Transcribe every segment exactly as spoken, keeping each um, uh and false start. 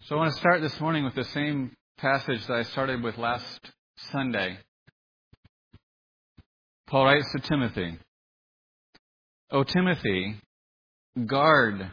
So I want to start this morning with the same passage that I started with last Sunday. Paul writes to Timothy, "O Timothy, guard,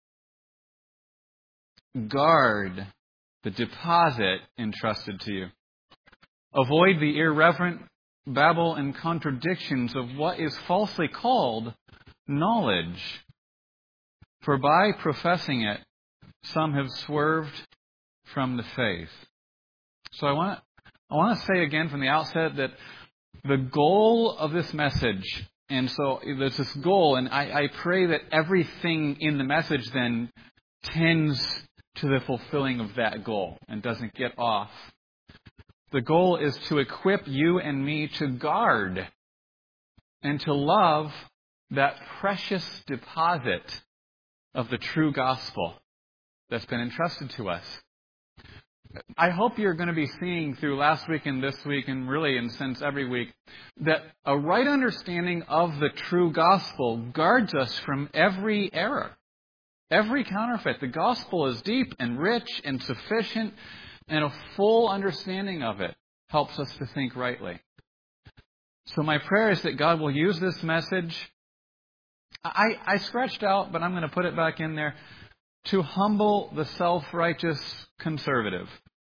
guard the deposit entrusted to you. Avoid the irreverent babble and contradictions of what is falsely called knowledge. For by professing it, some have swerved from the faith." So I want to, I want to say again from the outset that the goal of this message, and so there's this goal, and I, I pray that everything in the message then tends to the fulfilling of that goal and doesn't get off. The goal is to equip you and me to guard and to love that precious deposit of the true gospel that's been entrusted to us. I hope you're going to be seeing through last week and this week, and really in sense every week, that a right understanding of the true gospel guards us from every error, every counterfeit. The gospel is deep and rich and sufficient, and a full understanding of it helps us to think rightly. So my prayer is that God will use this message. I, I scratched out, but I'm going to put it back in there, to humble the self-righteous conservative,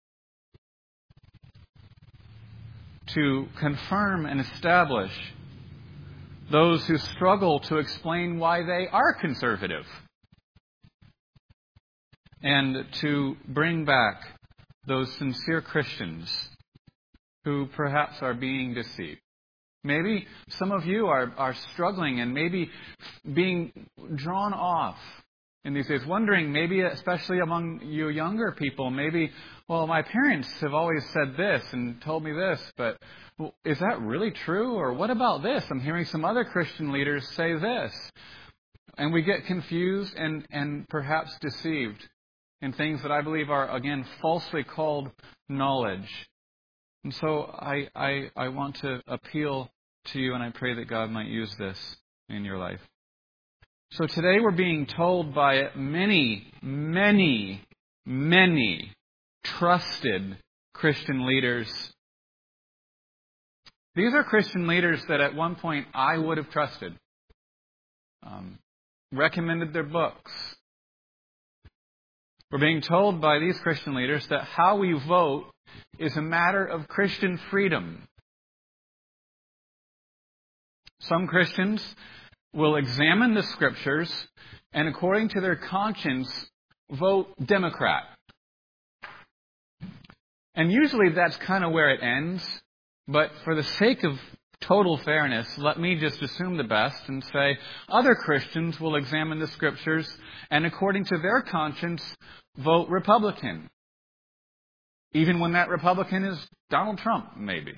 to confirm and establish those who struggle to explain why they are conservative, and to bring back those sincere Christians who perhaps are being deceived. Maybe some of you are, are struggling and maybe being drawn off in these days, wondering, maybe especially among you younger people, maybe, well, my parents have always said this and told me this, but is that really true? Or what about this? I'm hearing some other Christian leaders say this. And we get confused and, and perhaps deceived in things that I believe are, again, falsely called knowledge. And so I, I, I want to appeal to you, and I pray that God might use this in your life. So today we're being told by many, many, many trusted Christian leaders. These are Christian leaders that at one point I would have trusted, um, recommended their books. We're being told by these Christian leaders that how we vote is a matter of Christian freedom. Some Christians will examine the Scriptures and, according to their conscience, vote Democrat. And usually that's kind of where it ends. But for the sake of total fairness, let me just assume the best and say other Christians will examine the Scriptures and, according to their conscience, vote Republican. Even when that Republican is Donald Trump, maybe.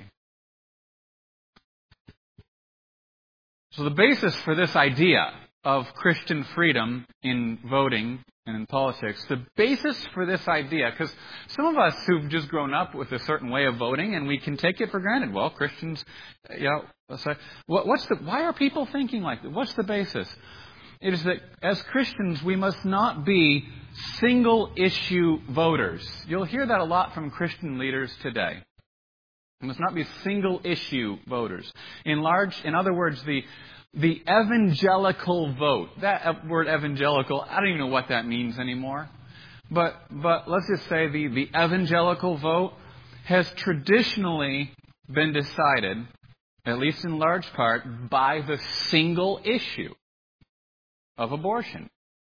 So the basis for this idea of Christian freedom in voting and in politics, the basis for this idea, because some of us who've just grown up with a certain way of voting and we can take it for granted. Well, Christians, you know, let's say, what, what's the, why are people thinking like that? What's the basis? It is that as Christians, we must not be single issue voters. You'll hear that a lot from Christian leaders today. We must not be single issue voters. In large, in other words, the the evangelical vote. That word evangelical, I don't even know what that means anymore. But but let's just say the, the evangelical vote has traditionally been decided, at least in large part, by the single issue of abortion.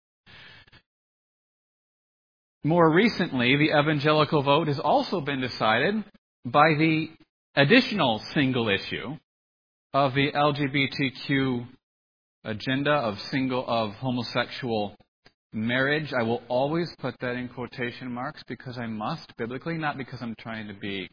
More recently, the evangelical vote has also been decided by the additional single issue of the L G B T Q agenda of single of homosexual marriage. I will always put that in quotation marks because I must biblically, not because I'm trying to be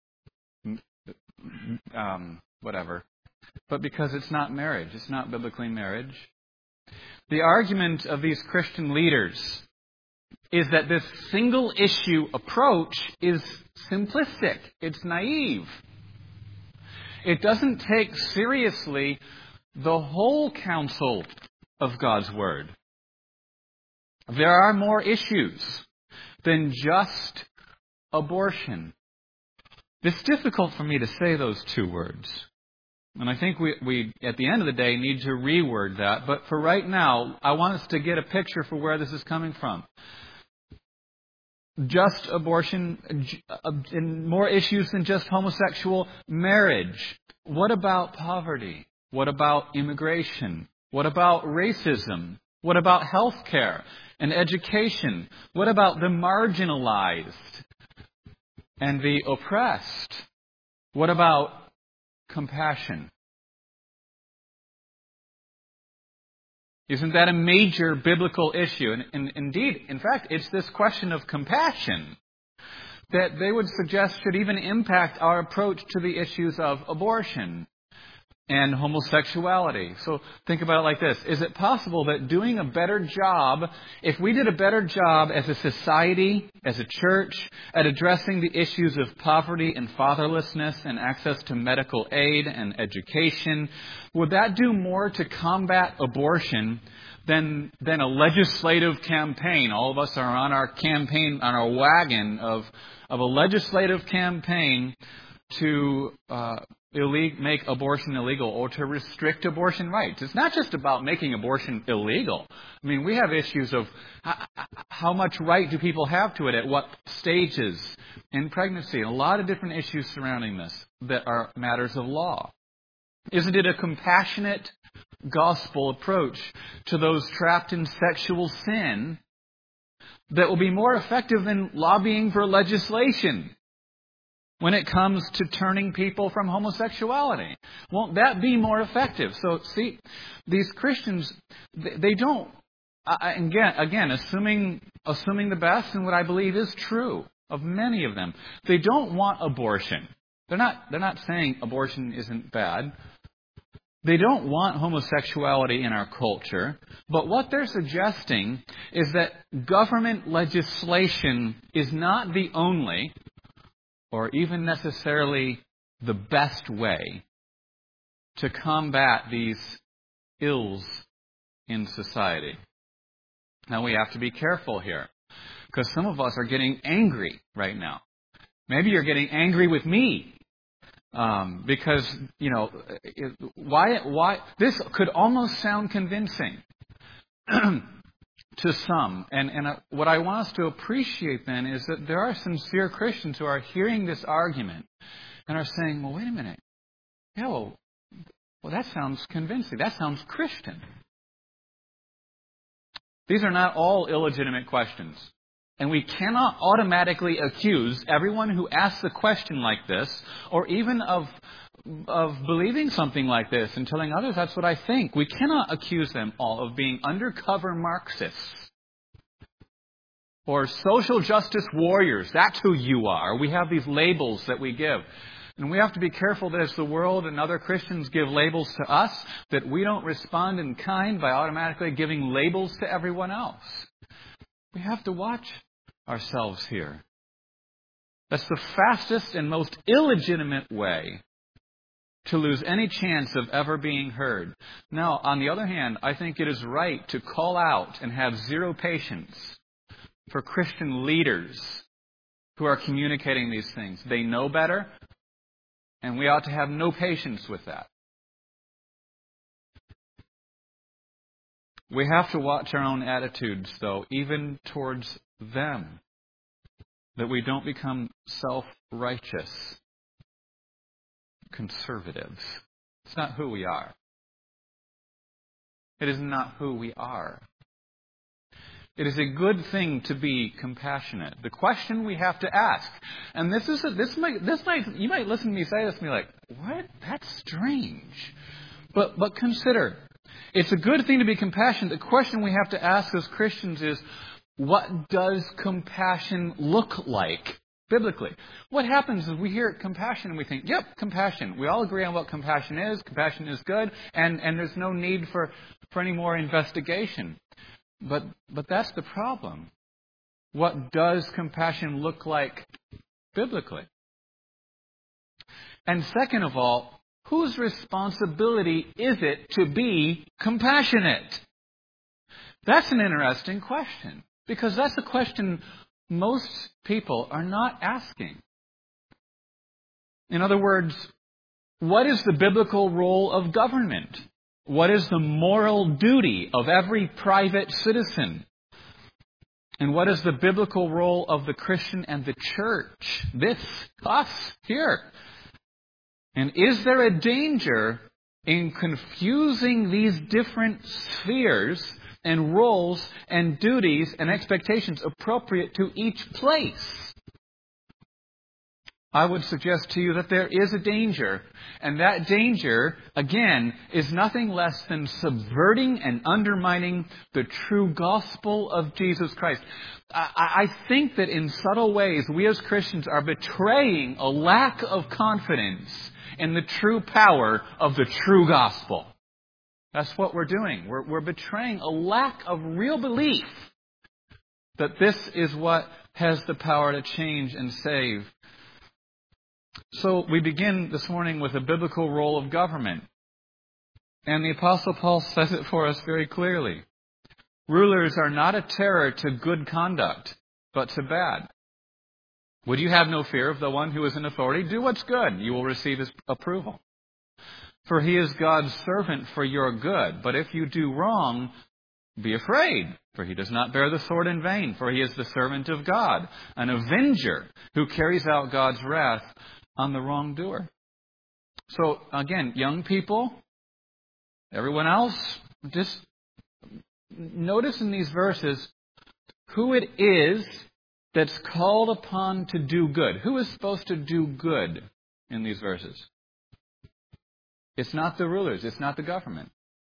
um, whatever, but because it's not marriage. It's not biblically marriage. The argument of these Christian leaders is that this single issue approach is simplistic. It's naive. It doesn't take seriously the whole counsel of God's Word. There are more issues. than just abortion. It's difficult for me to say those two words. And I think we, we, at the end of the day, need to reword that. But for right now, I want us to get a picture for where this is coming from. Just abortion, and more issues than just homosexual marriage. What about poverty? What about immigration? What about racism? What about health care and education? What about the marginalized and the oppressed? What about compassion? Isn't that a major biblical issue? And, and indeed, in fact, it's this question of compassion that they would suggest should even impact our approach to the issues of abortion and homosexuality. So think about it like this. Is it possible that doing a better job, if we did a better job as a society, as a church, at addressing the issues of poverty and fatherlessness and access to medical aid and education, would that do more to combat abortion than than a legislative campaign? All of us are on our campaign, on our wagon of, of a legislative campaign to uh, illeg- make abortion illegal or to restrict abortion rights. It's not just about making abortion illegal. I mean, we have issues of how, how much right do people have to it, at what stages in pregnancy, a lot of different issues surrounding this that are matters of law. Isn't it a compassionate gospel approach to those trapped in sexual sin that will be more effective than lobbying for legislation when it comes to turning people from homosexuality? Won't that be more effective? So, see, these Christians, they don't, again, again, assuming assuming the best and what I believe is true of many of them, they don't want abortion. They're not, they're not saying abortion isn't bad. They don't want homosexuality in our culture. But what they're suggesting is that government legislation is not the only or even necessarily the best way to combat these ills in society. Now, we have to be careful here, because some of us are getting angry right now. Maybe you're getting angry with me, um, because, you know, why, why, this could almost sound convincing to some. And, and uh, what I want us to appreciate then is that there are sincere Christians who are hearing this argument and are saying, well, wait a minute. Yeah, well, well, that sounds convincing. That sounds Christian. These are not all illegitimate questions. And we cannot automatically accuse everyone who asks a question like this, or even of of believing something like this and telling others that's what I think. We cannot accuse them all of being undercover Marxists or social justice warriors. That's who you are. We have these labels that we give. And we have to be careful that as the world and other Christians give labels to us, that we don't respond in kind by automatically giving labels to everyone else. We have to watch ourselves here. That's the fastest and most illegitimate way to lose any chance of ever being heard. Now, on the other hand, I think it is right to call out and have zero patience for Christian leaders who are communicating these things. They know better, and we ought to have no patience with that. We have to watch our own attitudes, though, even towards them, that we don't become self-righteous conservatives. It's not who we are. It is not who we are. It is a good thing to be compassionate. The question we have to ask, and this is a, this might this might you might listen to me say this and be like, what? That's strange. But but consider, it's a good thing to be compassionate. The question we have to ask as Christians is, what does compassion look like biblically? What happens is we hear compassion and we think, yep, compassion. We all agree on what compassion is. Compassion is good, and, and there's no need for, for any more investigation. But but that's the problem. What does compassion look like biblically? And second of all, whose responsibility is it to be compassionate? That's an interesting question, because that's a question most people are not asking. In other words, what is the biblical role of government? What is the moral duty of every private citizen? And what is the biblical role of the Christian and the church? This, us, here. And is there a danger in confusing these different spheres and roles and duties and expectations appropriate to each place? I would suggest to you that there is a danger. And that danger, again, is nothing less than subverting and undermining the true gospel of Jesus Christ. I, I think that in subtle ways, we as Christians are betraying a lack of confidence in the true power of the true gospel. That's what we're doing. We're, we're betraying a lack of real belief that this is what has the power to change and save. So we begin this morning with a biblical role of government. And the Apostle Paul says it for us very clearly. Rulers are not a terror to good conduct, but to bad. Would you have no fear of the one who is in authority? Do what's good. You will receive his approval. For he is God's servant for your good. But if you do wrong, be afraid. For he does not bear the sword in vain. For he is the servant of God, an avenger who carries out God's wrath on the wrongdoer. So again, young people, everyone else, just notice in these verses who it is that's called upon to do good. Who is supposed to do good in these verses? It's not the rulers. It's not the government.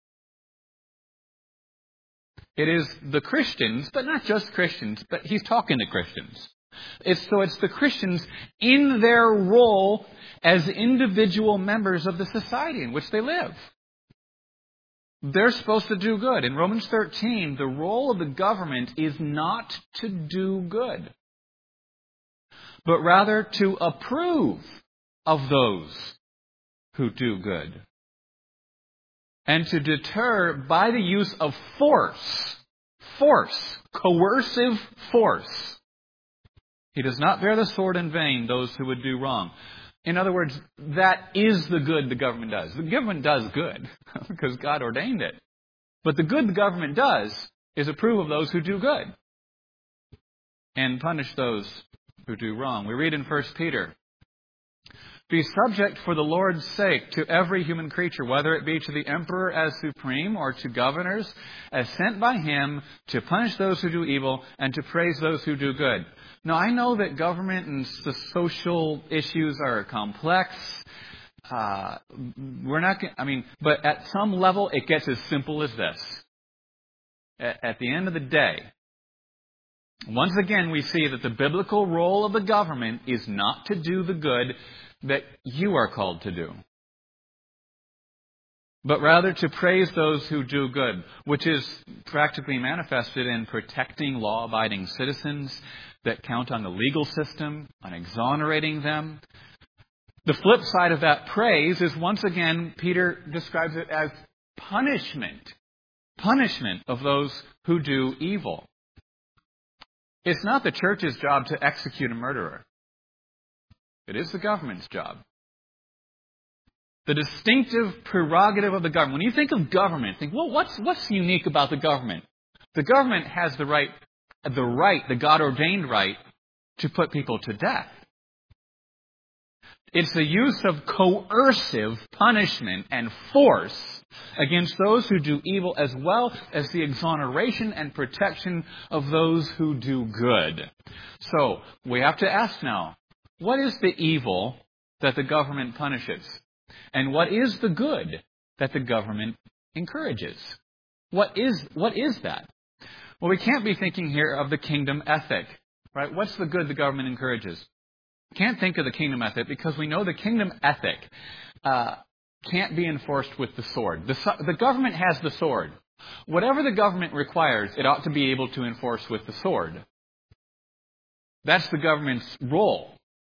It is the Christians, but not just Christians, but he's talking to Christians. It's, so it's the Christians in their role as individual members of the society in which they live. They're supposed to do good. In Romans thirteen, the role of the government is not to do good, but rather to approve of those who do good, and to deter by the use of force, force, coercive force. He does not bear the sword in vain, those who would do wrong. In other words, that is the good the government does. The government does good because God ordained it. But the good the government does is approve of those who do good and punish those who do wrong. We read in First Peter, be subject for the Lord's sake to every human creature, whether it be to the emperor as supreme or to governors as sent by him to punish those who do evil and to praise those who do good. Now, I know that government and the social issues are complex. Uh, we're not, I mean, but at some level, it gets as simple as this. At, at the end of the day, once again, we see that the biblical role of the government is not to do the good that you are called to do, but rather to praise those who do good, which is practically manifested in protecting law-abiding citizens that count on the legal system, on exonerating them. The flip side of that praise is, once again, Peter describes it as punishment. Punishment of those who do evil. It's not the church's job to execute a murderer. It is the government's job. The distinctive prerogative of the government. When you think of government, think, well, what's what's unique about the government? The government has the right, the right, the God-ordained right to put people to death. It's the use of coercive punishment and force against those who do evil, as well as the exoneration and protection of those who do good. So, we have to ask now, what is the evil that the government punishes? And what is the good that the government encourages? What is, what is that? Well, we can't be thinking here of the kingdom ethic, right? What's the good the government encourages? Can't think of the kingdom ethic because we know the kingdom ethic uh, can't be enforced with the sword. The, the government has the sword. Whatever the government requires, it ought to be able to enforce with the sword. That's the government's role.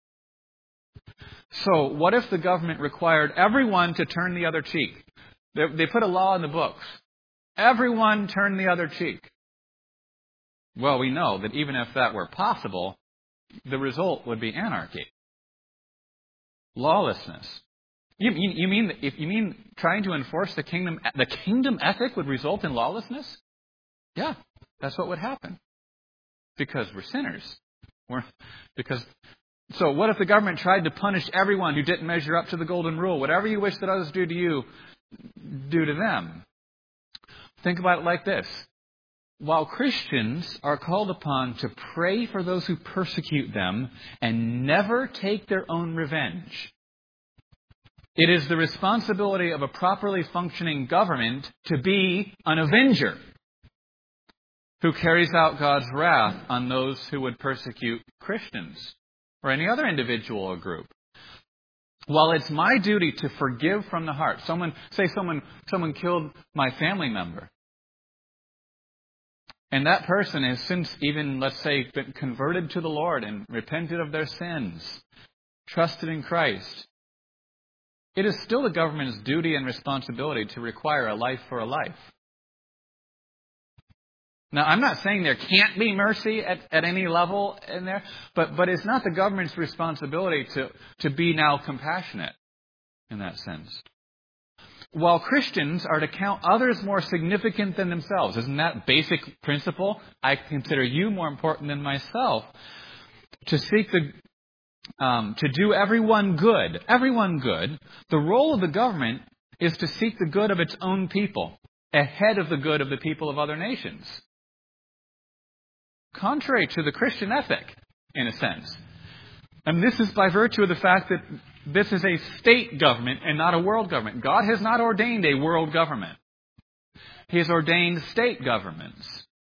So, what if the government required everyone to turn the other cheek? They, they put a law in the books. Everyone turn the other cheek. Well, we know that even if that were possible, the result would be anarchy. Lawlessness. You, you, you mean if you mean trying to enforce the kingdom, the kingdom ethic would result in lawlessness? Yeah, that's what would happen. Because we're sinners. We're, because so what if the government tried to punish everyone who didn't measure up to the golden rule? Whatever you wish that others do to you, do to them. Think about it like this. While Christians are called upon to pray for those who persecute them and never take their own revenge, it is the responsibility of a properly functioning government to be an avenger who carries out God's wrath on those who would persecute Christians or any other individual or group. While it's my duty to forgive from the heart, someone say someone someone killed my family member, and that person has since even, let's say, been converted to the Lord and repented of their sins, trusted in Christ, it is still the government's duty and responsibility to require a life for a life. Now, I'm not saying there can't be mercy at, at any level in there, but, but it's not the government's responsibility to, to be now compassionate in that sense. While Christians are to count others more significant than themselves, isn't that basic principle? I consider you more important than myself. To seek the, um, to do everyone good, everyone good, the role of the government is to seek the good of its own people ahead of the good of the people of other nations. Contrary to the Christian ethic, in a sense. And this is by virtue of the fact that this is a state government and not a world government. God has not ordained a world government. He has ordained state governments.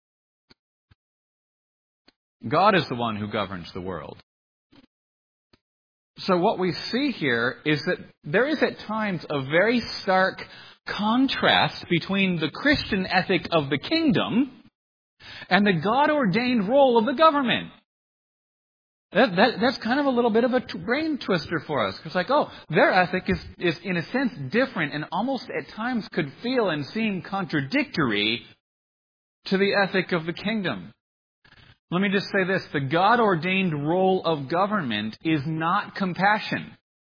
God is the one who governs the world. So what we see here is that there is at times a very stark contrast between the Christian ethic of the kingdom and the God-ordained role of the government. That, that, that's kind of a little bit of a t- brain twister for us. It's like, oh, their ethic is, is in a sense different and almost at times could feel and seem contradictory to the ethic of the kingdom. Let me just say this. The God-ordained role of government is not compassion.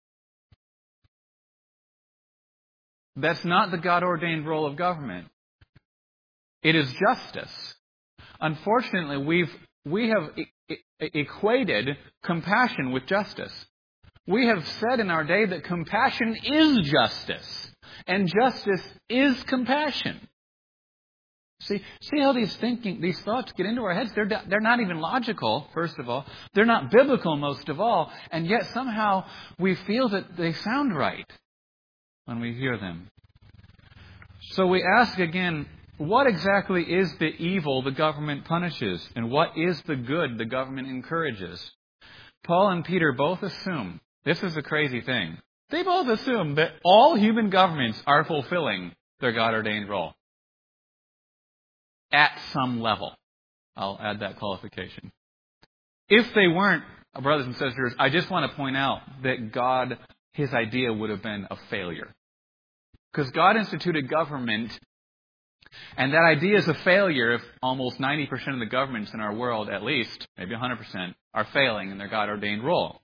That's not the God-ordained role of government. It is justice. Unfortunately, we've we have e- e- equated compassion with justice. We have said in our day that compassion is justice, and justice is compassion. See, see how these thinking, these thoughts get into our heads? They're they're not even logical. First of all, they're not biblical. Most of all, and yet somehow we feel that they sound right when we hear them. So we ask again. What exactly is the evil the government punishes? And what is the good the government encourages? Paul and Peter both assume, this is a crazy thing, they both assume that all human governments are fulfilling their God-ordained role. At some level. I'll add that qualification. If they weren't, brothers and sisters, I just want to point out that God, His idea would have been a failure. Because God instituted government. And that idea is a failure if almost ninety percent of the governments in our world, at least, maybe one hundred percent, are failing in their God-ordained role.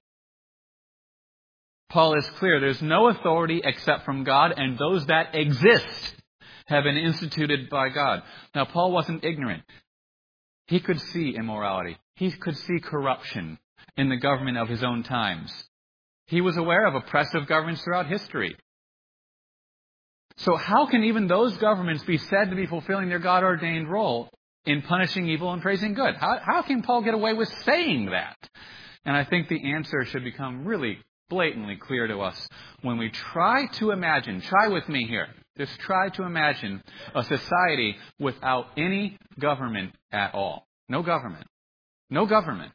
Paul is clear, there's no authority except from God, and those that exist have been instituted by God. Now, Paul wasn't ignorant. He could see immorality. He could see corruption in the government of his own times. He was aware of oppressive governments throughout history. So how can even those governments be said to be fulfilling their God-ordained role in punishing evil and praising good? How, how can Paul get away with saying that? And I think the answer should become really blatantly clear to us when we try to imagine, try with me here, just try to imagine a society without any government at all. No government. No government.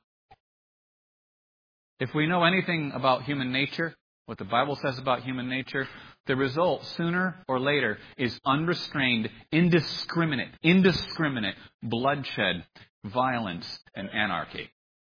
If we know anything about human nature, what the Bible says about human nature, the result, sooner or later, is unrestrained, indiscriminate, indiscriminate bloodshed, violence, and anarchy.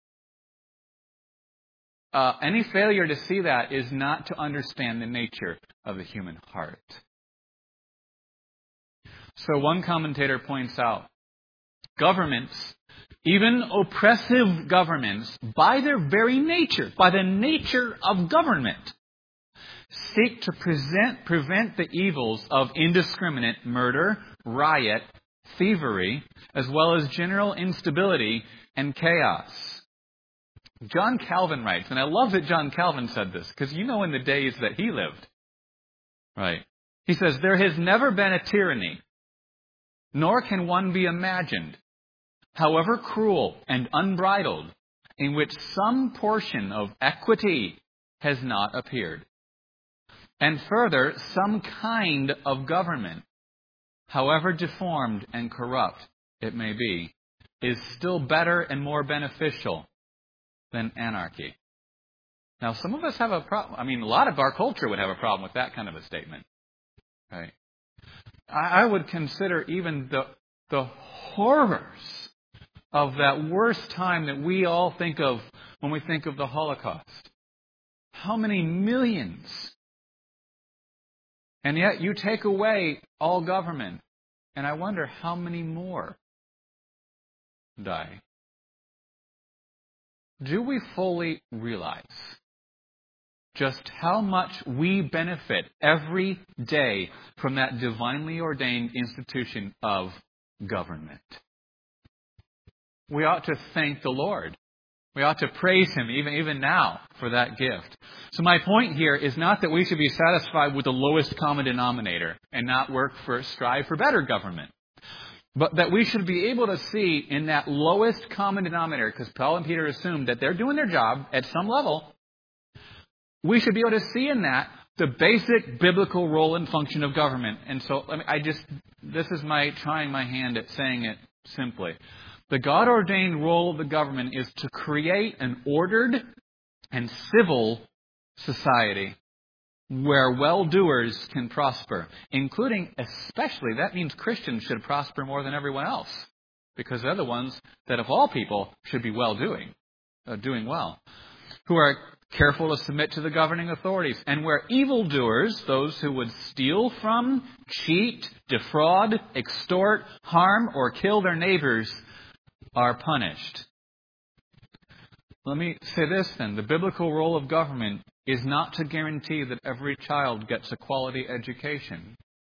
Uh, any failure to see that is not to understand the nature of the human heart. So one commentator points out, governments Even oppressive governments, by their very nature, by the nature of government, seek to present, prevent the evils of indiscriminate murder, riot, thievery, as well as general instability and chaos. John Calvin writes, and I love that John Calvin said this, because you know in the days that he lived, right? He says, there has never been a tyranny, nor can one be imagined, however cruel and unbridled, in which some portion of equity has not appeared. And further, some kind of government, however deformed and corrupt it may be, is still better and more beneficial than anarchy. Now, some of us have a problem. I mean, a lot of our culture would have a problem with that kind of a statement. Right? I, I would consider even the the horrors of that worst time that we all think of when we think of the Holocaust. How many millions? And yet you take away all government, and I wonder how many more die. Do we fully realize just how much we benefit every day from that divinely ordained institution of government? We ought to thank the Lord. We ought to praise Him even, even now for that gift. So my point here is not that we should be satisfied with the lowest common denominator and not work for, strive for better government. But that we should be able to see in that lowest common denominator, because Paul and Peter assumed that they're doing their job at some level, we should be able to see in that the basic biblical role and function of government. And so I, mean, I just, this is my trying my hand at saying it simply. The God-ordained role of the government is to create an ordered and civil society where well-doers can prosper, including, especially, that means Christians should prosper more than everyone else, because they're the ones that, of all people, should be well-doing, uh, doing well, who are careful to submit to the governing authorities, and where evildoers, those who would steal from, cheat, defraud, extort, harm, or kill their neighbors, are punished. Let me say this then. The biblical role of government is not to guarantee that every child gets a quality education.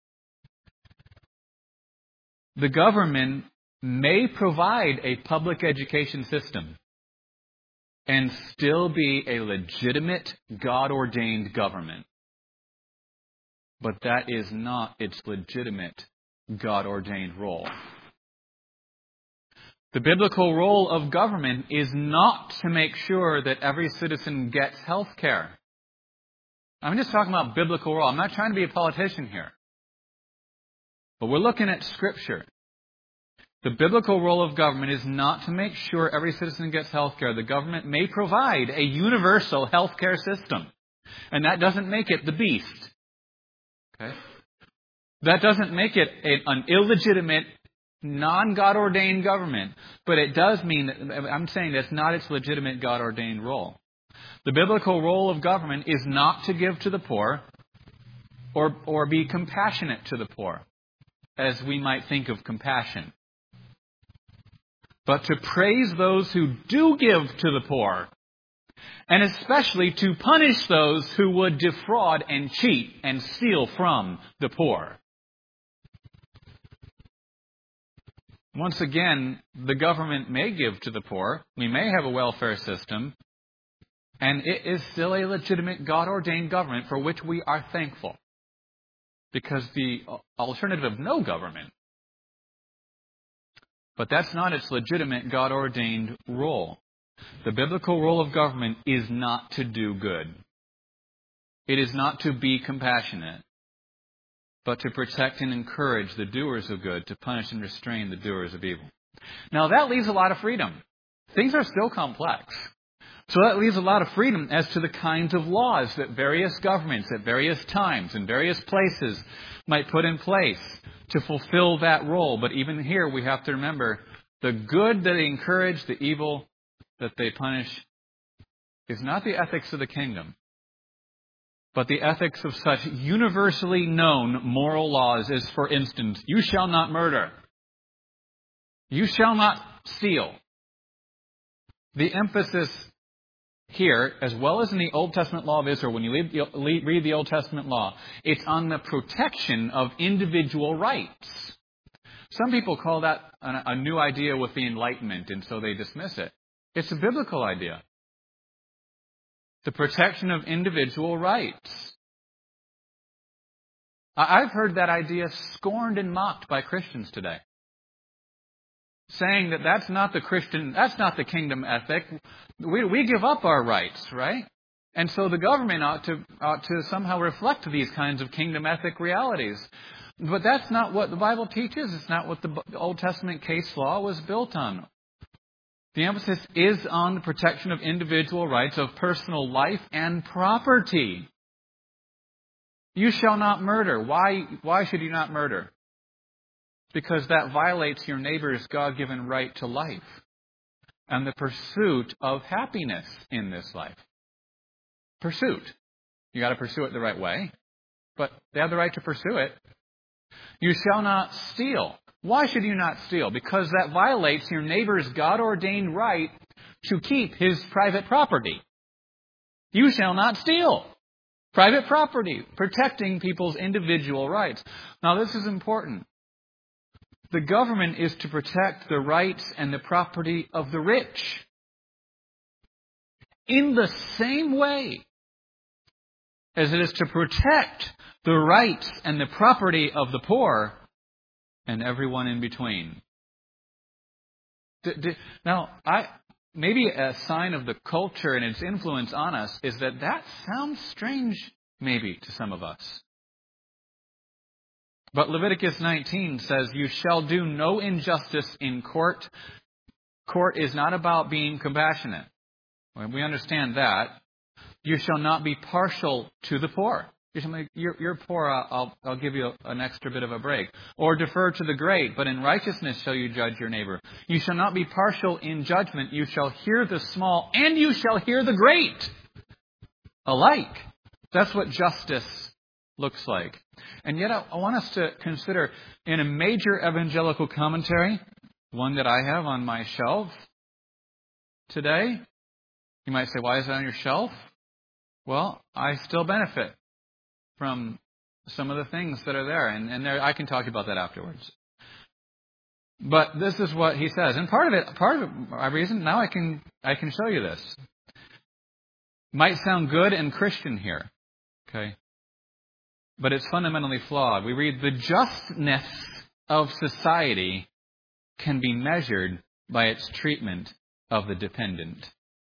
The government may provide a public education system and still be a legitimate, God-ordained government. But that is not its legitimate, God-ordained role. The biblical role of government is not to make sure that every citizen gets health care. I'm just talking about biblical role. I'm not trying to be a politician here. But we're looking at Scripture. The biblical role of government is not to make sure every citizen gets health care. The government may provide a universal health care system. And that doesn't make it the beast. Okay? That doesn't make it an illegitimate, non-God ordained government, but it does mean that I'm saying that's not its legitimate God ordained role. The biblical role of government is not to give to the poor or or be compassionate to the poor, as we might think of compassion, but to praise those who do give to the poor, and especially to punish those who would defraud and cheat and steal from the poor. Once again, the government may give to the poor. We may have a welfare system. And it is still a legitimate God-ordained government for which we are thankful. Because the alternative of no government. But that's not its legitimate God-ordained role. The biblical role of government is not to do good. It is not to be compassionate, but to protect and encourage the doers of good, to punish and restrain the doers of evil. Now that leaves a lot of freedom. Things are still complex. So that leaves a lot of freedom as to the kinds of laws that various governments at various times and various places might put in place to fulfill that role. But even here we have to remember the good that they encourage, the evil that they punish is not the ethics of the kingdom, but the ethics of such universally known moral laws as, for instance, you shall not murder. You shall not steal. The emphasis here, as well as in the Old Testament law of Israel, when you read the Old Testament law, it's on the protection of individual rights. Some people call that a new idea with the Enlightenment, and so they dismiss it. It's a biblical idea. The protection of individual rights. I've heard that idea scorned and mocked by Christians today, saying that that's not the Christian, that's not the kingdom ethic. We, we give up our rights, right? And so the government ought to ought to somehow reflect these kinds of kingdom ethic realities. But that's not what the Bible teaches. It's not what the Old Testament case law was built on. The emphasis is on the protection of individual rights of personal life and property. You shall not murder. Why, why should you not murder? Because that violates your neighbor's God-given right to life and the pursuit of happiness in this life. Pursuit. You got to pursue it the right way, but they have the right to pursue it. You shall not steal. Why should you not steal? Because that violates your neighbor's God-ordained right to keep his private property. You shall not steal. Private property, protecting people's individual rights. Now, this is important. The government is to protect the rights and the property of the rich. In the same way as it is to protect the rights and the property of the poor and everyone in between. Now, I... Maybe a sign of the culture and its influence on us is that that sounds strange, maybe, to some of us. But Leviticus nineteen says, you shall do no injustice in court. Court is not about being compassionate. We understand that. You shall not be partial to the poor. You're, you're poor, I'll, I'll give you an extra bit of a break. Or defer to the great, but in righteousness shall you judge your neighbor. You shall not be partial in judgment. You shall hear the small, and you shall hear the great alike. That's what justice looks like. And yet I, I want us to consider in a major evangelical commentary, one that I have on my shelf today. You might say, why is it on your shelf? Well, I still benefit from some of the things that are there. And, and there, I can talk about that afterwards. But this is what he says. And part of it, part of it, my reason, now I can, I can show you this. Might sound good and Christian here. Okay. But it's fundamentally flawed. We read, the justness of society can be measured by its treatment of the dependent.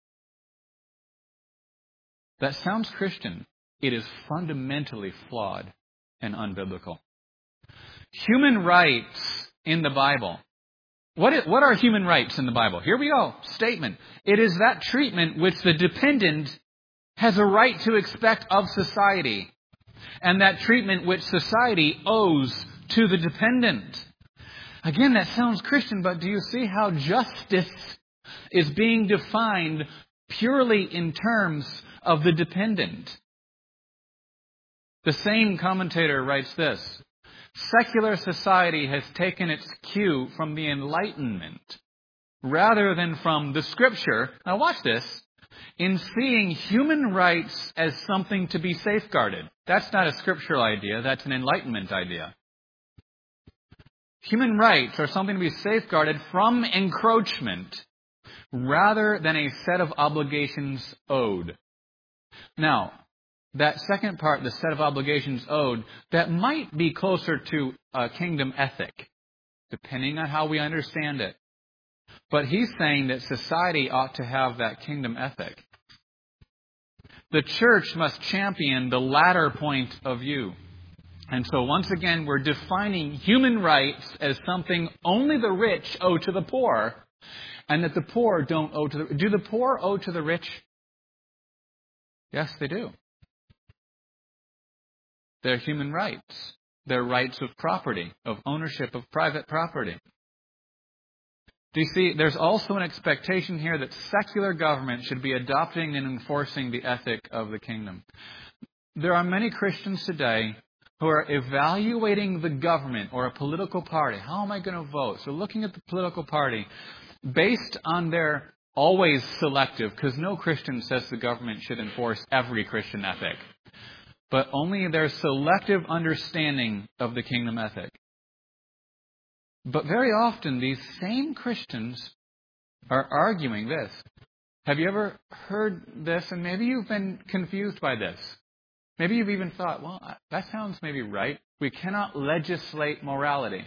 That sounds Christian. It is fundamentally flawed and unbiblical. Human rights in the Bible. What is, what are human rights in the Bible? Here we go. Statement. It is that treatment which the dependent has a right to expect of society, and that treatment which society owes to the dependent. Again, that sounds Christian, but do you see how justice is being defined purely in terms of the dependent? The same commentator writes this: secular society has taken its cue from the Enlightenment rather than from the Scripture. Now watch this. In seeing human rights as something to be safeguarded. That's not a scriptural idea. That's an Enlightenment idea. Human rights are something to be safeguarded from encroachment rather than a set of obligations owed. Now, that second part, the set of obligations owed, that might be closer to a kingdom ethic, depending on how we understand it. But he's saying that society ought to have that kingdom ethic. The church must champion the latter point of view. And so once again, we're defining human rights as something only the rich owe to the poor, and that the poor don't owe to the... Do the poor owe to the rich? Yes, they do. They're human rights. They're rights of property, of ownership of private property. Do you see, there's also an expectation here that secular government should be adopting and enforcing the ethic of the kingdom. There are many Christians today who are evaluating the government or a political party. How am I going to vote? So looking at the political party based on their always selective, because no Christian says the government should enforce every Christian ethic, but only their selective understanding of the kingdom ethic. But very often these same Christians are arguing this. Have you ever heard this? And maybe you've been confused by this. Maybe you've even thought, well, that sounds maybe right. We cannot legislate morality.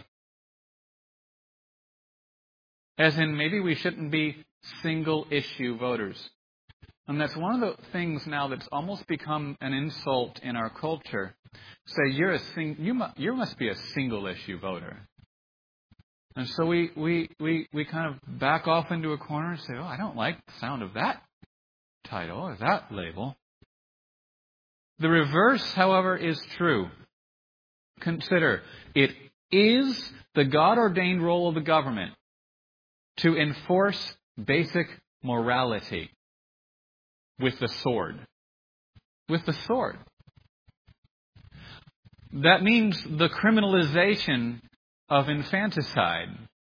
As in, maybe we shouldn't be single-issue voters. And that's one of the things now that's almost become an insult in our culture. Say, you're a sing- you, mu- you must be a single-issue voter. And so we, we, we, we kind of back off into a corner and say, oh, I don't like the sound of that title or that label. The reverse, however, is true. Consider, it is the God-ordained role of the government to enforce basic morality with the sword. With the sword. That means the criminalization of infanticide.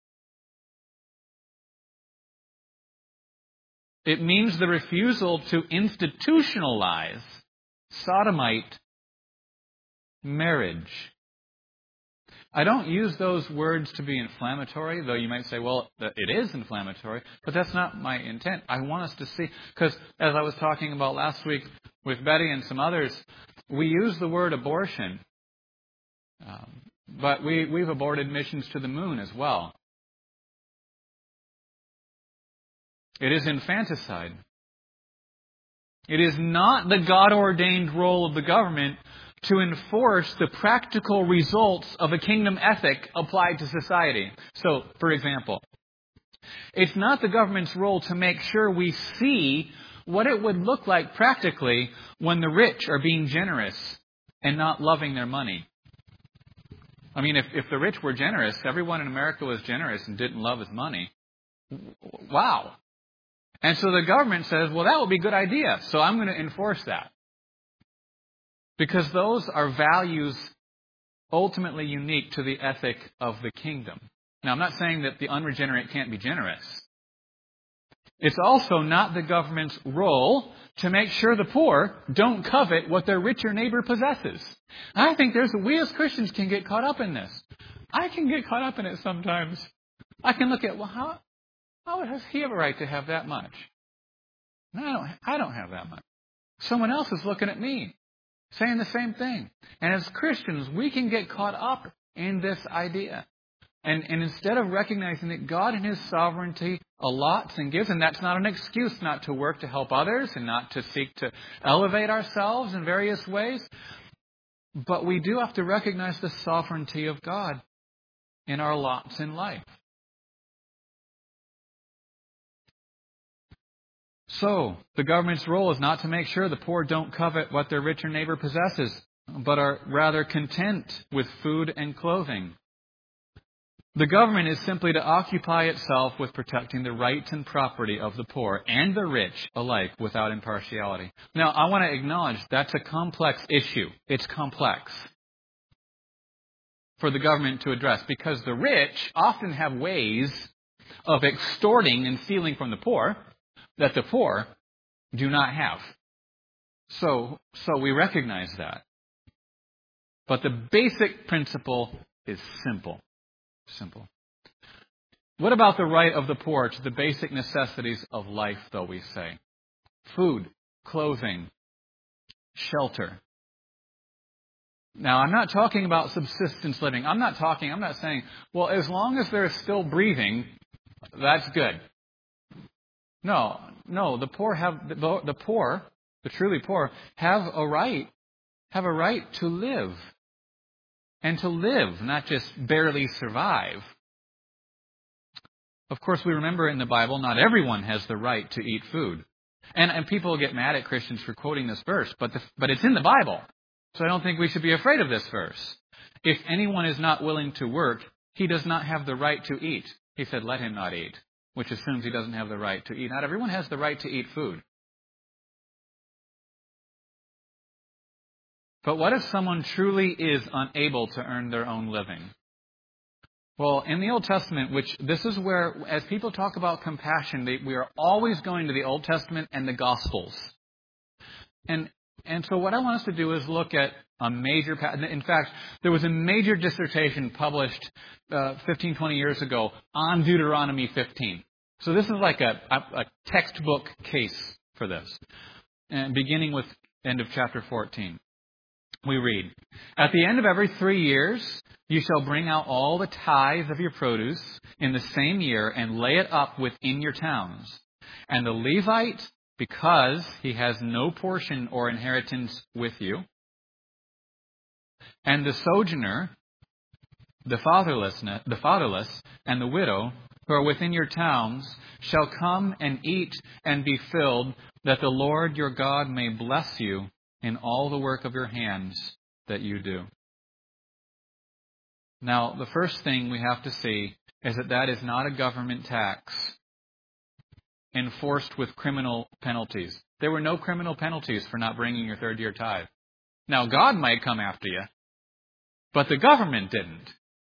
It means the refusal to institutionalize sodomite marriage. I don't use those words to be inflammatory, though you might say, well, it is inflammatory, but that's not my intent. I want us to see, because as I was talking about last week with Betty and some others, we use the word abortion, um, but we, we've aborted missions to the moon as well. It is infanticide. It is not the God-ordained role of the government to enforce the practical results of a kingdom ethic applied to society. So, for example, it's not the government's role to make sure we see what it would look like practically when the rich are being generous and not loving their money. I mean, if, if the rich were generous, everyone in America was generous and didn't love his money. Wow. And so the government says, well, that would be a good idea, so I'm going to enforce that. Because those are values ultimately unique to the ethic of the kingdom. Now, I'm not saying that the unregenerate can't be generous. It's also not the government's role to make sure the poor don't covet what their richer neighbor possesses. I think there's we as Christians can get caught up in this. I can get caught up in it sometimes. I can look at, well, how, how does he have a right to have that much? No, I don't, I don't have that much. Someone else is looking at me, saying the same thing. And as Christians, we can get caught up in this idea. And, and instead of recognizing that God in His sovereignty allots and gives, and that's not an excuse not to work to help others and not to seek to elevate ourselves in various ways, but we do have to recognize the sovereignty of God in our lots in life. So, the government's role is not to make sure the poor don't covet what their richer neighbor possesses, but are rather content with food and clothing. The government is simply to occupy itself with protecting the rights and property of the poor and the rich alike without impartiality. Now, I want to acknowledge that's a complex issue. It's complex for the government to address because the rich often have ways of extorting and stealing from the poor that the poor do not have. So, so we recognize that. But the basic principle is simple. Simple. What about the right of the poor to the basic necessities of life, though, we say? Food, clothing, shelter. Now, I'm not talking about subsistence living. I'm not talking, I'm not saying, well, as long as they're still breathing, that's good. No, no, the poor have, the, the poor, the truly poor, have a right, have a right to live. And to live, not just barely survive. Of course, we remember in the Bible, not everyone has the right to eat food. And, and people get mad at Christians for quoting this verse, but, the, but it's in the Bible. So I don't think we should be afraid of this verse. If anyone is not willing to work, he does not have the right to eat. He said, let him not eat, which assumes he doesn't have the right to eat. Not everyone has the right to eat food. But what if someone truly is unable to earn their own living? Well, in the Old Testament, which this is where, as people talk about compassion, they, we are always going to the Old Testament and the Gospels. And and so what I want us to do is look at a major, in fact, there was a major dissertation published uh, fifteen, twenty years ago on Deuteronomy fifteen. So this is like a, a, a textbook case for this. And beginning with end of chapter fourteen. We read, "At the end of every three years, you shall bring out all the tithe of your produce in the same year and lay it up within your towns. And the Levite, because he has no portion or inheritance with you, and the sojourner, the fatherless, the fatherless, and the widow, who are within your towns, shall come and eat and be filled, that the Lord your God may bless you in all the work of your hands that you do." Now, the first thing we have to see is that that is not a government tax enforced with criminal penalties. There were no criminal penalties for not bringing your third year tithe. Now, God might come after you, but the government didn't.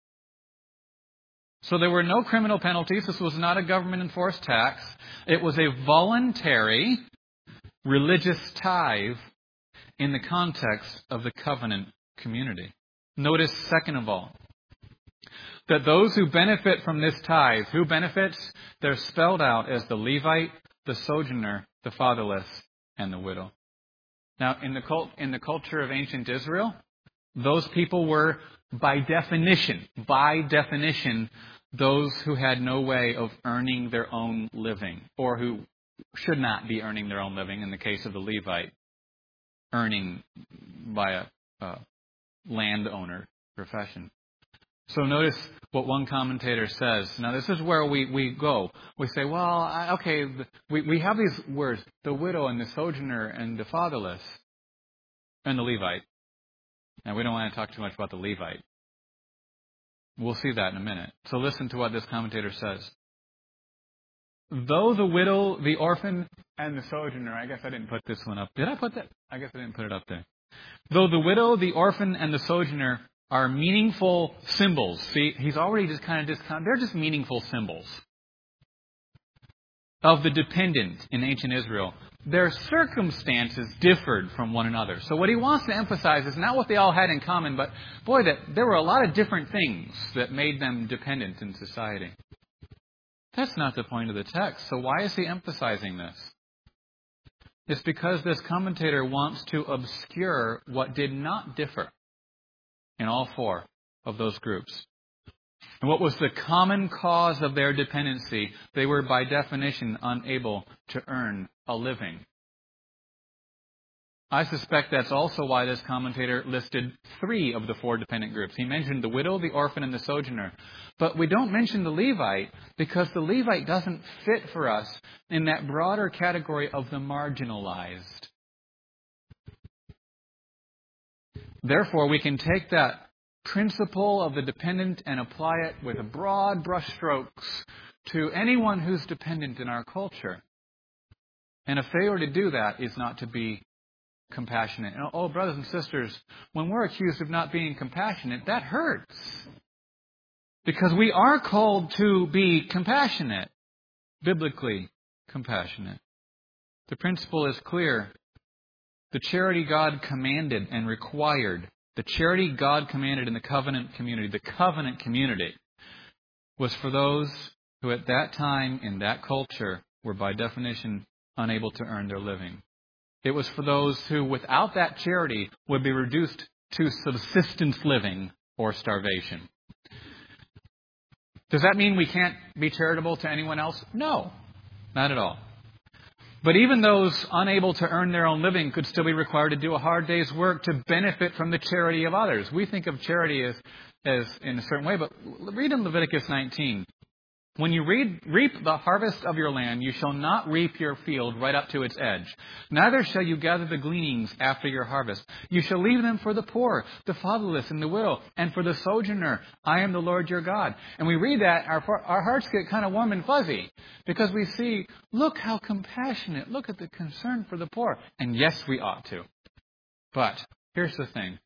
So there were no criminal penalties. This was not a government-enforced tax. It was a voluntary religious tithe in the context of the covenant community. Notice, second of all, that those who benefit from this tithe, who benefits? They're spelled out as the Levite, the sojourner, the fatherless, and the widow. Now, in the cult, in the culture of ancient Israel, those people were, by definition, by definition, those who had no way of earning their own living, or who should not be earning their own living, in the case of the Levite, earning by a, a landowner profession. So notice what one commentator says. Now, this is where we, we go. We say, well, I, okay, we, we have these words, the widow and the sojourner and the fatherless and the Levite. Now, we don't want to talk too much about the Levite. We'll see that in a minute. So listen to what this commentator says. "Though the widow, the orphan, and the sojourner," I guess I didn't put this one up. Did I put that? I guess I didn't put it up there. "Though the widow, the orphan, and the sojourner are meaningful symbols." See, he's already just kind of discounted. They're just meaningful symbols of the dependent in ancient Israel. Their circumstances differed from one another. So what he wants to emphasize is not what they all had in common, but, boy, that there were a lot of different things that made them dependent in society. That's not the point of the text. So why is he emphasizing this? It's because this commentator wants to obscure what did not differ in all four of those groups. And what was the common cause of their dependency? They were, by definition, unable to earn a living. I suspect that's also why this commentator listed three of the four dependent groups. He mentioned the widow, the orphan, and the sojourner. But we don't mention the Levite because the Levite doesn't fit for us in that broader category of the marginalized. Therefore, we can take that principle of the dependent and apply it with broad brushstrokes to anyone who's dependent in our culture. And a failure to do that is not to be compassionate. And, oh, brothers and sisters, when we're accused of not being compassionate, that hurts. Because we are called to be compassionate, biblically compassionate. The principle is clear. The charity God commanded and required, the charity God commanded in the covenant community, the covenant community, was for those who at that time in that culture were by definition unable to earn their living. It was for those who without that charity would be reduced to subsistence living or starvation. Does that mean we can't be charitable to anyone else? No, not at all. But even those unable to earn their own living could still be required to do a hard day's work to benefit from the charity of others. We think of charity as, as in a certain way, but read in Leviticus nineteen. When you read, reap the harvest of your land, you shall not reap your field right up to its edge. Neither shall you gather the gleanings after your harvest. You shall leave them for the poor, the fatherless, and the widow, and for the sojourner. I am the Lord your God. And we read that, our, our hearts get kind of warm and fuzzy, because we see, look how compassionate, look at the concern for the poor. And yes, we ought to. But here's the thing.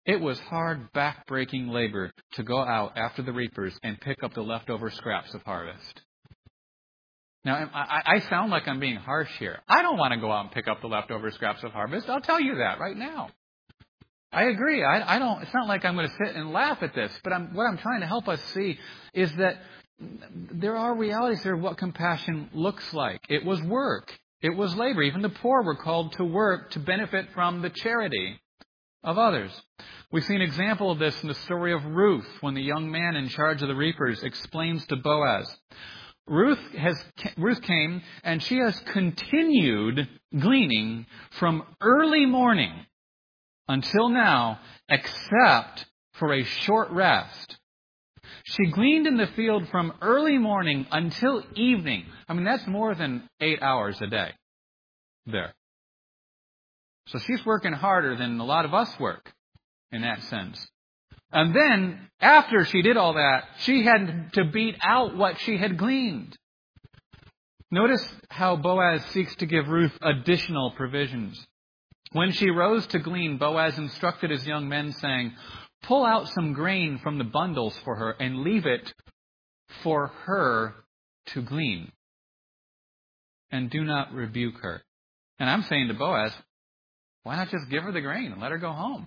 It was hard, back-breaking labor to go out after the reapers and pick up the leftover scraps of harvest. Now, I, I sound like I'm being harsh here. I don't want to go out and pick up the leftover scraps of harvest. I'll tell you that right now. I agree. I, I don't. It's not like I'm going to sit and laugh at this, but I'm, what I'm trying to help us see is that there are realities here of what compassion looks like. It was work. It was labor. Even the poor were called to work to benefit from the charity of others. We see an example of this in the story of Ruth, when the young man in charge of the reapers explains to Boaz. Ruth has Ruth came and she has continued gleaning from early morning until now, except for a short rest. She gleaned in the field from early morning until evening. I mean, that's more than eight hours a day there. So she's working harder than a lot of us work in that sense. And then, after she did all that, she had to beat out what she had gleaned. Notice how Boaz seeks to give Ruth additional provisions. When she rose to glean, Boaz instructed his young men, saying, "Pull out some grain from the bundles for her and leave it for her to glean. And do not rebuke her." And I'm saying to Boaz, why not just give her the grain and let her go home?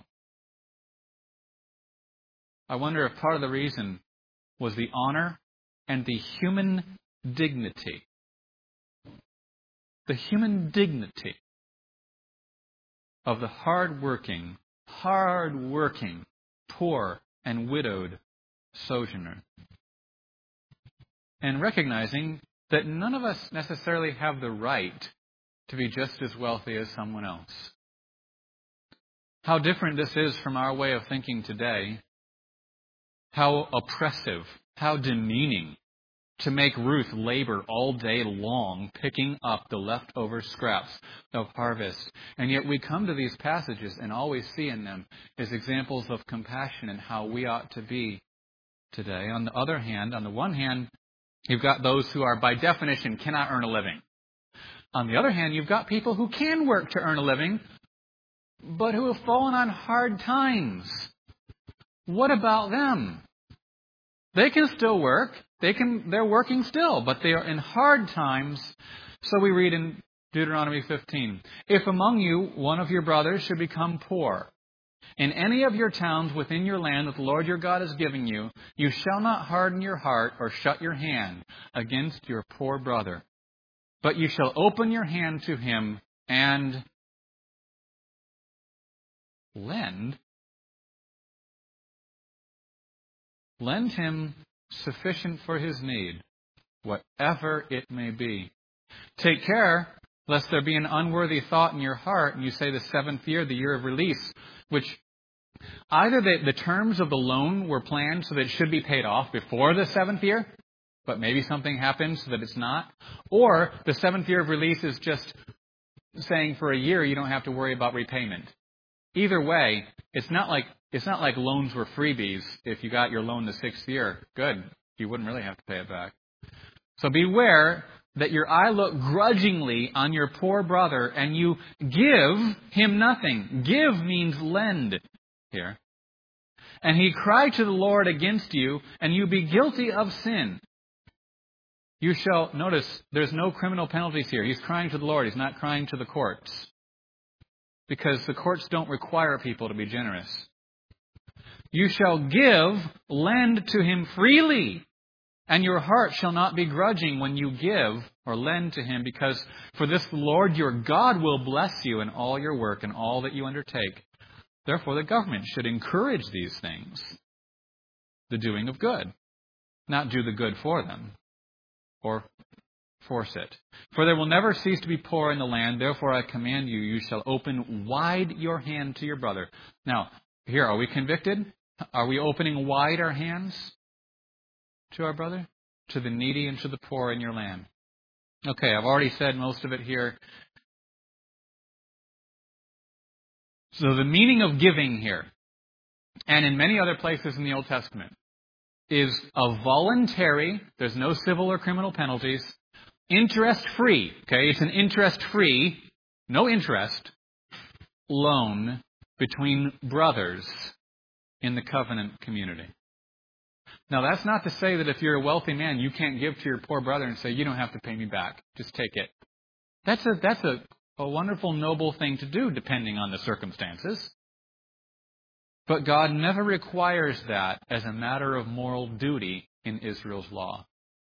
I wonder if part of the reason was the honor and the human dignity. The human dignity of the hard-working, hard-working, poor and widowed sojourner. And recognizing that none of us necessarily have the right to be just as wealthy as someone else. How different this is from our way of thinking today. How oppressive, how demeaning to make Ruth labor all day long picking up the leftover scraps of harvest. And yet we come to these passages and all we see in them is examples of compassion and how we ought to be today. On the other hand, on the one hand, you've got those who are by definition cannot earn a living. On the other hand, you've got people who can work to earn a living, but who have fallen on hard times. What about them? They can still work. They can, they're working still, but they are in hard times. So we read in Deuteronomy fifteen, "If among you one of your brothers should become poor, in any of your towns within your land that the Lord your God is giving you, you shall not harden your heart or shut your hand against your poor brother, but you shall open your hand to him and lend Lend him sufficient for his need, whatever it may be. Take care lest there be an unworthy thought in your heart, and you say the seventh year, the year of release, which either the, the terms of the loan were planned so that it should be paid off before the seventh year, but maybe something happens so that it's not, or the seventh year of release is just saying for a year you don't have to worry about repayment. Either way, it's not like it's not like loans were freebies. If you got your loan the sixth year, good. You wouldn't really have to pay it back. So beware that your eye look grudgingly on your poor brother and you give him nothing. Give means lend here. And he cry to the Lord against you, and you be guilty of sin. You shall, notice, there's no criminal penalties here. He's crying to the Lord. He's not crying to the courts. Because the courts don't require people to be generous. You shall give, lend to him freely, and your heart shall not be grudging when you give or lend to him, because for this the Lord your God will bless you in all your work and all that you undertake. Therefore the government should encourage these things, the doing of good, not do the good for them, or force it. For there will never cease to be poor in the land. Therefore I command you, you shall open wide your hand to your brother. Now, here, are we convicted? Are we opening wide our hands to our brother? To the needy and to the poor in your land. Okay, I've already said most of it here. So the meaning of giving here, and in many other places in the Old Testament, is a voluntary, there's no civil or criminal penalties, interest-free, okay, it's an interest-free, no interest, loan between brothers in the covenant community. Now, that's not to say that if you're a wealthy man, you can't give to your poor brother and say, you don't have to pay me back. Just take it. That's a, that's a, a wonderful, noble thing to do, depending on the circumstances. But God never requires that as a matter of moral duty in Israel's law.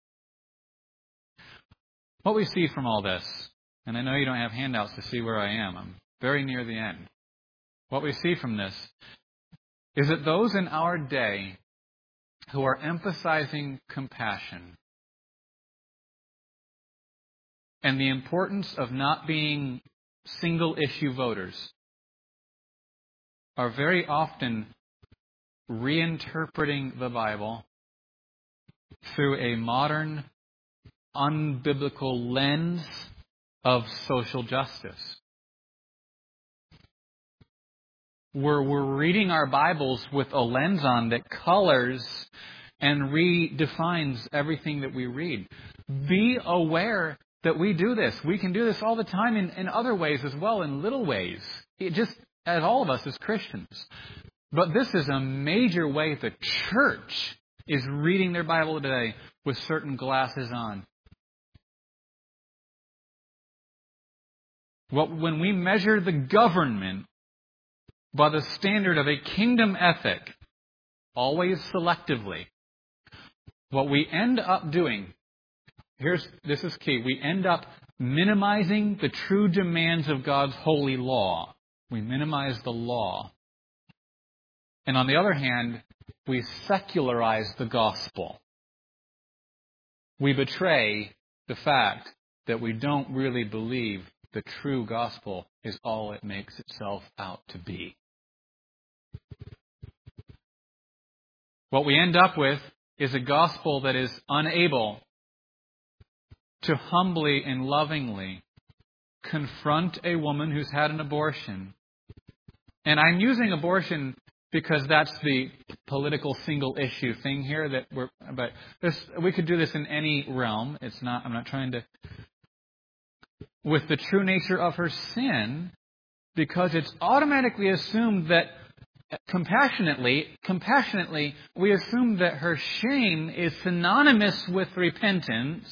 What we see from all this, and I know you don't have handouts to see where I am. I'm very near the end. What we see from this is that those in our day who are emphasizing compassion and the importance of not being single-issue voters are very often reinterpreting the Bible through a modern, unbiblical lens of social justice. We're, we're reading our Bibles with a lens on that colors and redefines everything that we read. Be aware that we do this. We can do this all the time in, in other ways as well, in little ways. It just as all of us as Christians. But this is a major way the church is reading their Bible today with certain glasses on. Well, when we measure the government by the standard of a kingdom ethic, always selectively, what we end up doing, here's this is key, we end up minimizing the true demands of God's holy law. We minimize the law. And on the other hand, we secularize the gospel. We betray the fact that we don't really believe the true gospel is all it makes itself out to be. What we end up with is a gospel that is unable to humbly and lovingly confront a woman who's had an abortion. And I'm using abortion because that's the political single issue thing here that we're, but this, we could do this in any realm. It's not, I'm not trying to, with the true nature of her sin, because it's automatically assumed that compassionately, compassionately, we assume that her shame is synonymous with repentance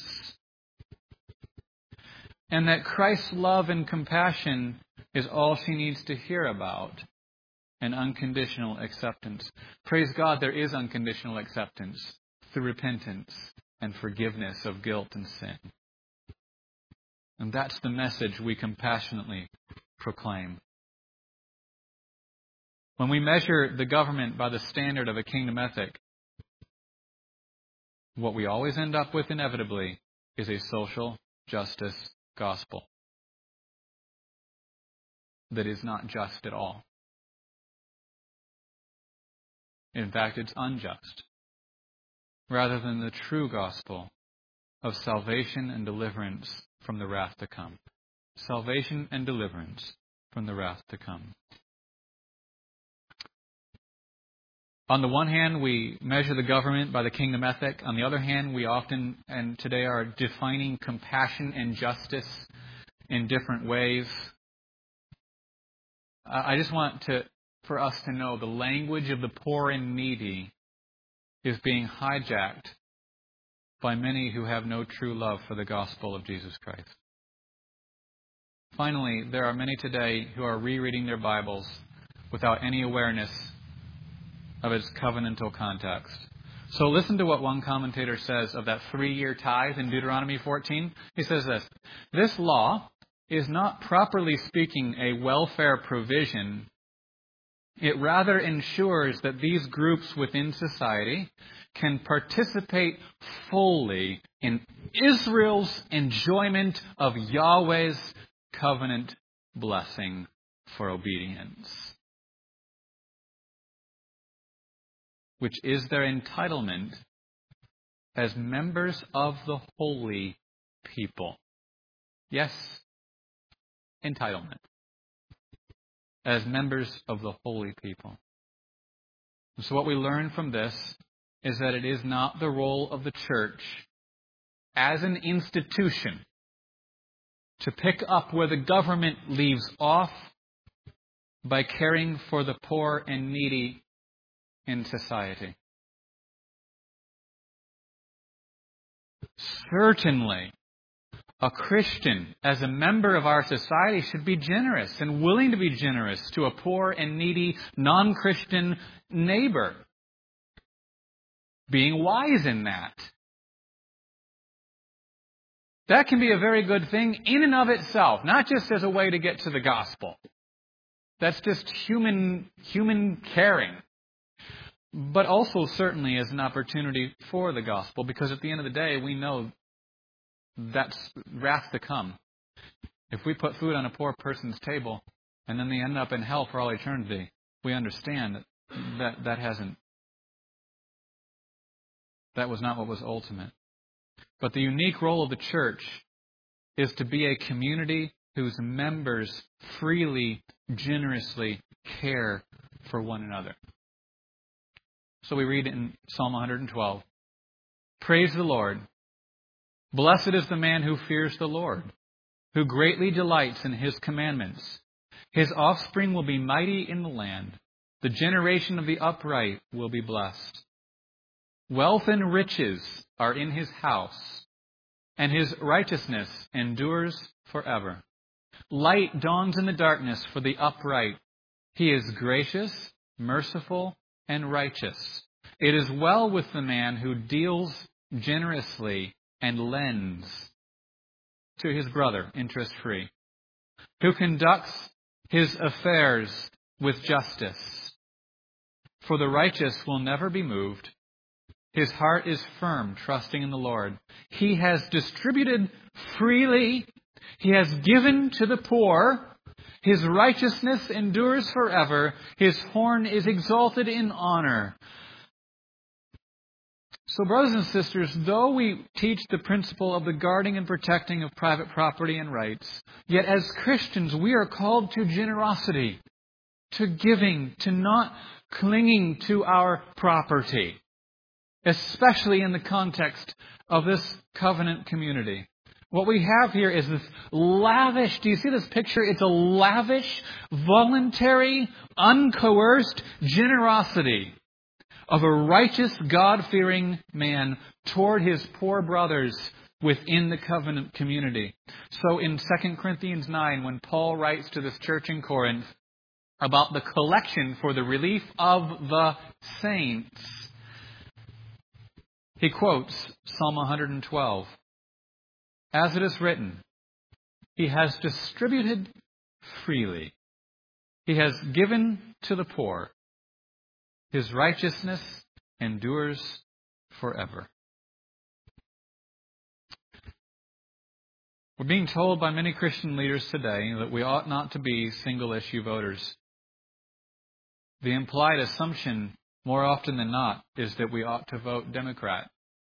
and that Christ's love and compassion is all she needs to hear about. And unconditional acceptance. Praise God, there is unconditional acceptance through repentance and forgiveness of guilt and sin. And that's the message we compassionately proclaim. When we measure the government by the standard of a kingdom ethic, what we always end up with inevitably is a social justice gospel that is not just at all. In fact, it's unjust, rather than the true gospel of salvation and deliverance from the wrath to come. Salvation and deliverance from the wrath to come. On the one hand, we measure the government by the kingdom ethic. On the other hand, we often, and today, are defining compassion and justice in different ways. I just want to for us to know the language of the poor and needy is being hijacked by many who have no true love for the gospel of Jesus Christ. Finally, there are many today who are rereading their Bibles without any awareness of its covenantal context. So listen to what one commentator says of that three-year tithe in Deuteronomy fourteen. He says this: "This law is not properly speaking a welfare provision. It rather ensures that these groups within society can participate fully in Israel's enjoyment of Yahweh's covenant blessing for obedience, which is their entitlement as members of the holy people." Yes, entitlement. As members of the holy people. And so what we learn from this is that it is not the role of the church as an institution to pick up where the government leaves off by caring for the poor and needy in society. Certainly, a Christian, as a member of our society, should be generous and willing to be generous to a poor and needy non-Christian neighbor. Being wise in that. That can be a very good thing in and of itself, not just as a way to get to the gospel. That's just human, human caring. But also certainly as an opportunity for the gospel, because at the end of the day, we know that's wrath to come. If we put food on a poor person's table and then they end up in hell for all eternity, we understand that that, that hasn't, that was not what was ultimate. But the unique role of the church is to be a community whose members freely, generously care for one another. So we read in Psalm one twelve, "Praise the Lord. Blessed is the man who fears the Lord, who greatly delights in His commandments. His offspring will be mighty in the land. The generation of the upright will be blessed. Wealth and riches are in His house, and His righteousness endures forever. Light dawns in the darkness for the upright. He is gracious, merciful, and righteous. It is well with the man who deals generously and lends to his brother interest-free, who conducts his affairs with justice. For the righteous will never be moved. His heart is firm, trusting in the Lord. He has distributed freely. He has given to the poor. His righteousness endures forever. His horn is exalted in honor." So, brothers and sisters, though we teach the principle of the guarding and protecting of private property and rights, yet as Christians we are called to generosity, to giving, to not clinging to our property, especially in the context of this covenant community. What we have here is this lavish, do you see this picture? It's a lavish, voluntary, uncoerced generosity of a righteous, God-fearing man toward his poor brothers within the covenant community. So in Second Corinthians nine, when Paul writes to this church in Corinth about the collection for the relief of the saints, he quotes Psalm one twelve. "As it is written, He has distributed freely. He has given to the poor. His righteousness endures forever." We're being told by many Christian leaders today that we ought not to be single-issue voters. The implied assumption, more often than not, is that we ought to vote Democrat.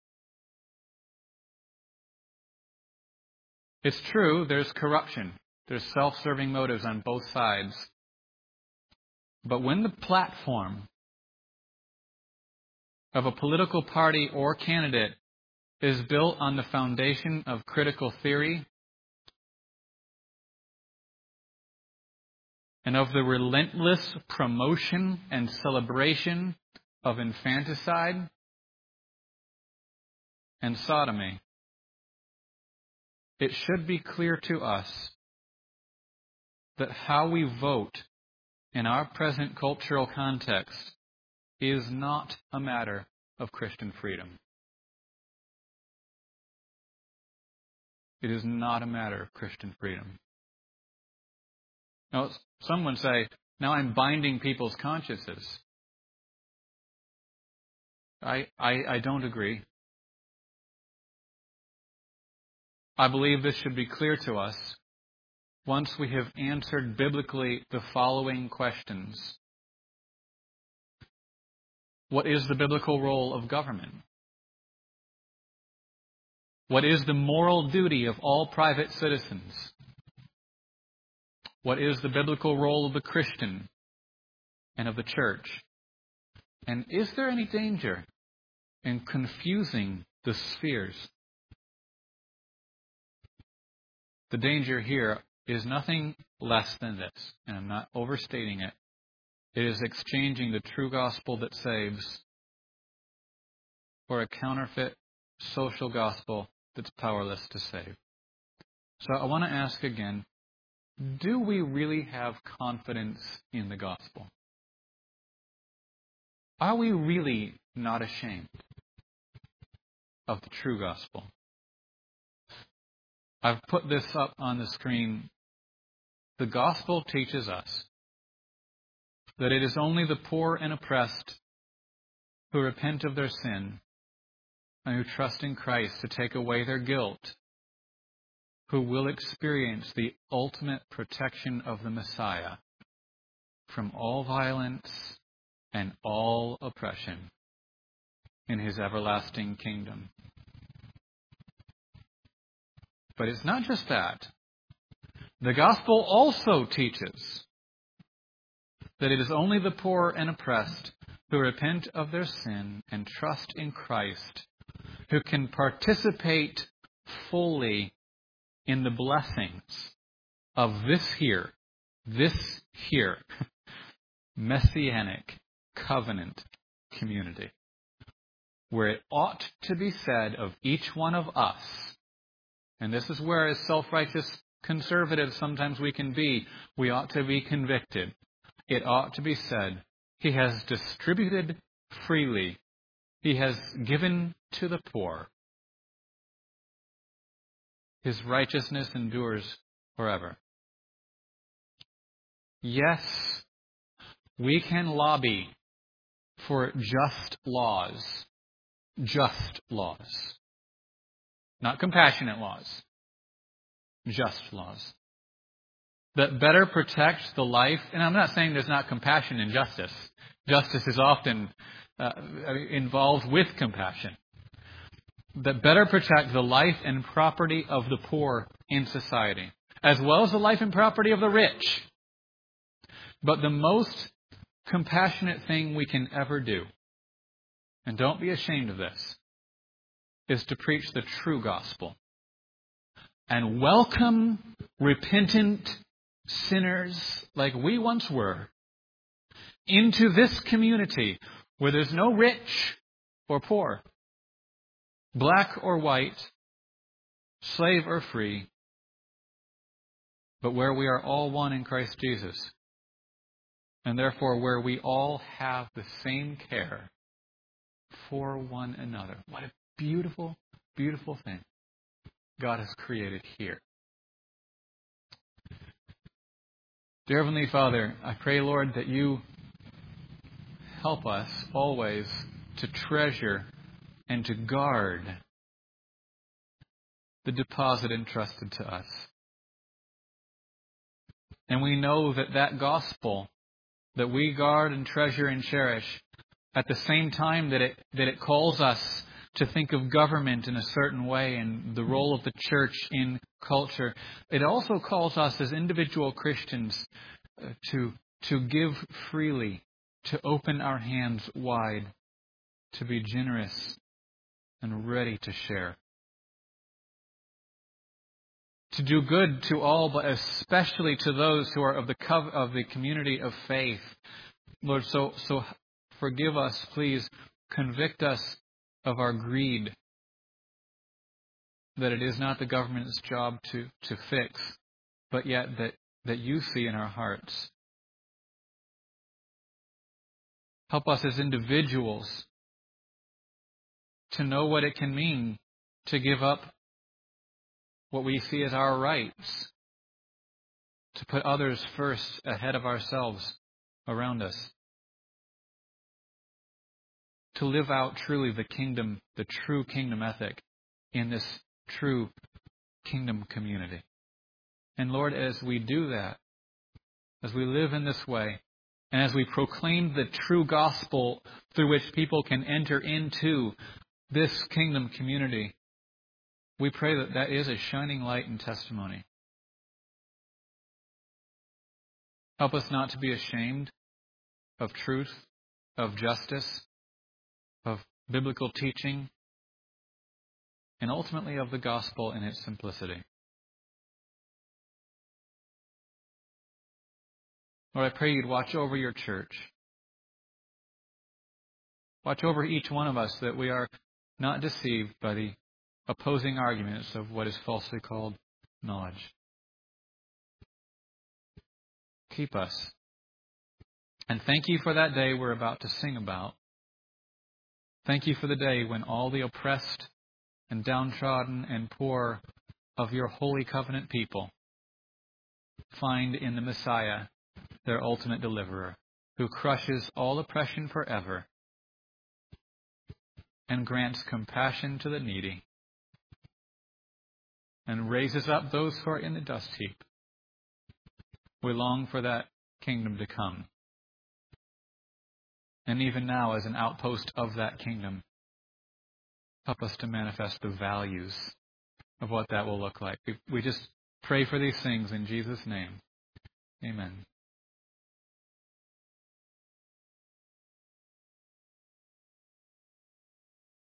It's true, there's corruption. There's self-serving motives on both sides. But when the platform of a political party or candidate is built on the foundation of critical theory and of the relentless promotion and celebration of infanticide and sodomy, it should be clear to us that how we vote in our present cultural context is not a matter of Christian freedom. It is not a matter of Christian freedom. Now, someone say, now I'm binding people's consciences. I, I, I don't agree. I believe this should be clear to us once we have answered biblically the following questions. What is the biblical role of government? What is the moral duty of all private citizens? What is the biblical role of the Christian and of the church? And is there any danger in confusing the spheres? The danger here is nothing less than this, and I'm not overstating it. It is exchanging the true gospel that saves for a counterfeit social gospel that's powerless to save. So I want to ask again, do we really have confidence in the gospel? Are we really not ashamed of the true gospel? I've put this up on the screen. The gospel teaches us that it is only the poor and oppressed who repent of their sin and who trust in Christ to take away their guilt, who will experience the ultimate protection of the Messiah from all violence and all oppression in His everlasting kingdom. But it's not just that. The gospel also teaches that it is only the poor and oppressed who repent of their sin and trust in Christ who can participate fully in the blessings of this here, this here, messianic covenant community, where it ought to be said of each one of us, and this is where as self-righteous conservatives sometimes we can be, we ought to be convicted. It ought to be said, He has distributed freely. He has given to the poor. His righteousness endures forever. Yes, we can lobby for just laws. Just laws. Not compassionate laws. Just laws. That better protect the life. And I'm not saying there's not compassion in justice. Justice is often uh, involved with compassion. That better protect the life and property of the poor in society, as well as the life and property of the rich. But the most compassionate thing we can ever do, and don't be ashamed of this, is to preach the true gospel and welcome repentant sinners like we once were into this community where there's no rich or poor, black or white, slave or free, but where we are all one in Christ Jesus, and therefore where we all have the same care for one another. What a beautiful, beautiful thing God has created here. Dear Heavenly Father, I pray, Lord, that you help us always to treasure and to guard the deposit entrusted to us. And we know that that gospel that we guard and treasure and cherish, at the same time that it that it calls us to think of government in a certain way and the role of the church in culture, it also calls us as individual Christians uh, to to give freely, to open our hands wide, to be generous and ready to share. To do good to all, but especially to those who are of the cov- of the community of faith. Lord, so so forgive us, please. Convict us of our greed, that it is not the government's job to, to fix, but yet that, that you see in our hearts. Help us as individuals to know what it can mean to give up what we see as our rights, to put others first ahead of ourselves around us, to live out truly the kingdom, the true kingdom ethic in this true kingdom community. And Lord, as we do that, as we live in this way, and as we proclaim the true gospel through which people can enter into this kingdom community, we pray that that is a shining light and testimony. Help us not to be ashamed of truth, of justice, of biblical teaching, and ultimately of the gospel in its simplicity. Lord, I pray you'd watch over your church. Watch over each one of us that we are not deceived by the opposing arguments of what is falsely called knowledge. Keep us. And thank you for that day we're about to sing about. Thank you for the day when all the oppressed and downtrodden and poor of your holy covenant people find in the Messiah their ultimate deliverer, who crushes all oppression forever and grants compassion to the needy and raises up those who are in the dust heap. We long for that kingdom to come. And even now, as an outpost of that kingdom, help us to manifest the values of what that will look like. We, we just pray for these things in Jesus' name. Amen.